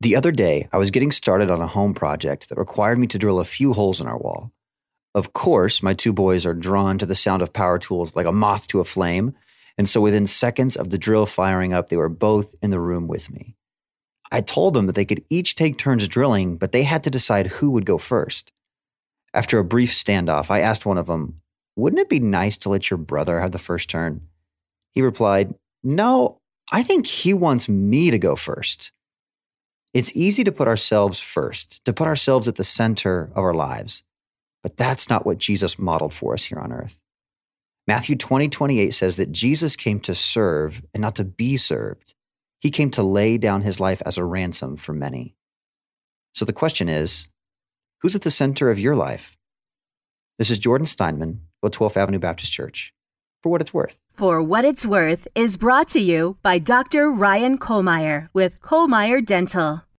The other day, I was getting started on a home project that required me to drill a few holes in our wall. Of course, my two boys are drawn to the sound of power tools like a moth to a flame, and so within seconds of the drill firing up, they were both in the room with me. I told them that they could each take turns drilling, but they had to decide who would go first. After a brief standoff, I asked one of them, "Wouldn't it be nice to let your brother have the first turn?" He replied, "No, I think he wants me to go first." It's easy to put ourselves first, to put ourselves at the center of our lives. But that's not what Jesus modeled for us here on earth. Matthew 20:28 says that Jesus came to serve and not to be served. He came to lay down his life as a ransom for many. So the question is, who's at the center of your life? This is Jordan Steinman with 12th Avenue Baptist Church. For What It's Worth. For What It's Worth is brought to you by Dr. Ryan Kohlmeyer with Kohlmeyer Dental.